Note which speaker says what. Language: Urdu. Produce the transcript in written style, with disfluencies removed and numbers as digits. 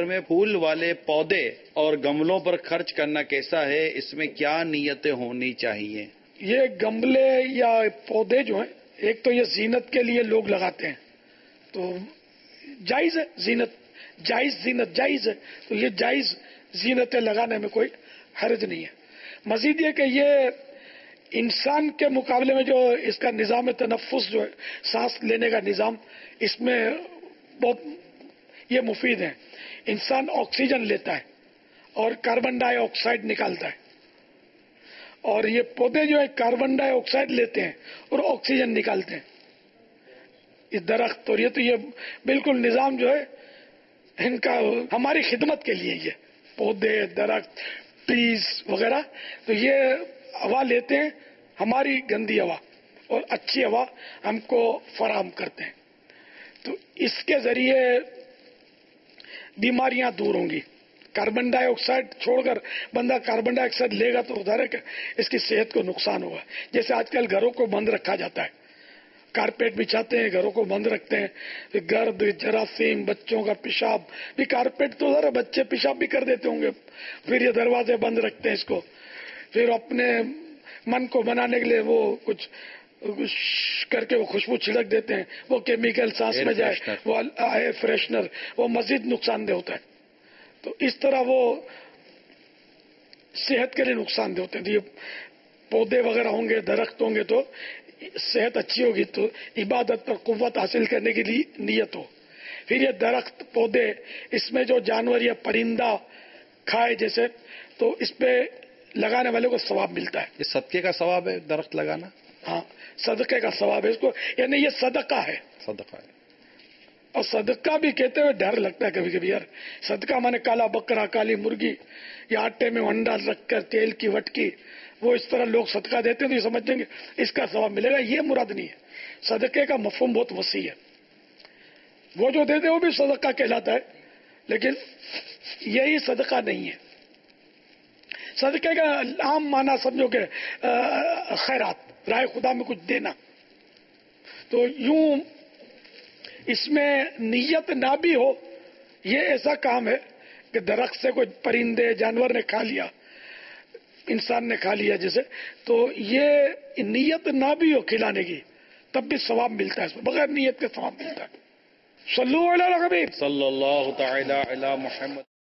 Speaker 1: میں پھول والے پودے اور گملوں پر خرچ کرنا کیسا ہے؟ اس میں کیا نیتیں ہونی چاہیے؟
Speaker 2: یہ گملے یا پودے جو ہیں، ایک تو یہ زینت کے لیے لوگ لگاتے ہیں، تو جائز ہے، زینت جائز ہے، تو یہ جائز زینتیں لگانے میں کوئی حرج نہیں ہے۔ مزید یہ کہ یہ انسان کے مقابلے میں جو اس کا نظام تنفس جو ہے، سانس لینے کا نظام، اس میں بہت یہ مفید ہے۔ انسان آکسیجن لیتا ہے اور کاربن ڈائی آکسائڈ نکالتا ہے، اور یہ پودے جو ہے کاربن ڈائی آکسائڈ لیتے ہیں اور آکسیجن نکالتے ہیں، یہ درخت، اور یہ بالکل نظام جو ہے ان کا ہماری خدمت کے لیے، یہ پودے، درخت، ٹریز وغیرہ، تو یہ ہوا لیتے ہیں، ہماری گندی ہوا اور اچھی ہوا ہم کو فراہم کرتے ہیں، تو اس کے ذریعے بیماریاں دور ہوں گی۔ کاربن ڈائی آکسائڈ چھوڑ کر بندہ کاربن ڈائی آکسائڈ لے گا تو ظاہر ہے کہ اس کی صحت کو نقصان ہوگا۔ جیسے آج کل گھروں کو بند رکھا جاتا ہے، کارپیٹ بچھاتے ہیں، گھروں کو بند رکھتے ہیں، گرد، جراثیم، بچوں کا پیشاب بھی، کارپیٹ تو ذرا بچے پیشاب بھی کر دیتے ہوں گے، پھر یہ دروازے بند رکھتے ہیں اس کو، پھر اپنے من کو بنانے کے لیے وہ کچھ کر کے وہ خوشبو چھڑک دیتے ہیں، وہ کیمیکل سانس میں جائے، وہ ایئر فریشنر، وہ مزید نقصان دہ ہوتا ہے۔ تو اس طرح وہ صحت کے لیے نقصان دہ ہوتے ہیں۔ یہ پودے وغیرہ ہوں گے، درخت ہوں گے تو صحت اچھی ہوگی، تو عبادت پر قوت حاصل کرنے کے لیے نیت ہو۔ پھر یہ درخت، پودے، اس میں جو جانور یا پرندہ کھائے جیسے، تو اس پہ لگانے والے کو ثواب ملتا ہے۔
Speaker 1: یہ صدقے کا ثواب ہے درخت لگانا؟
Speaker 2: ہاں، صدقے کا ثواب ہے اس کو، یعنی یہ صدقہ ہے۔
Speaker 1: صدقہ ہے،
Speaker 2: اور صدقہ بھی کہتے ہوئے ڈر لگتا ہے کبھی کبھی، یار صدقہ مانے کالا بکرا، کالی مرغی، یا آٹے میں انڈا رکھ کر تیل کی وٹکی، وہ اس طرح لوگ صدقہ دیتے ہیں تو یہ سمجھیں گے اس کا ثواب ملے گا، یہ مراد نہیں ہے۔ صدقے کا مفہوم بہت وسیع ہے، وہ جو دیتے وہ بھی صدقہ کہلاتا ہے، لیکن یہی صدقہ نہیں ہے۔ صدقے کا عام معنی سمجھو کہ خیرات، رائے خدا میں کچھ دینا، تو یوں اس میں نیت نہ بھی ہو، یہ ایسا کام ہے کہ درخت سے کوئی پرندے جانور نے کھا لیا، انسان نے کھا لیا جیسے، تو یہ نیت نہ بھی ہو کھلانے کی تب بھی ثواب ملتا ہے، اس میں بغیر نیت کے ثواب ملتا ہے۔ صلو علی الحبیب
Speaker 1: صلی اللہ تعالی علی محمد۔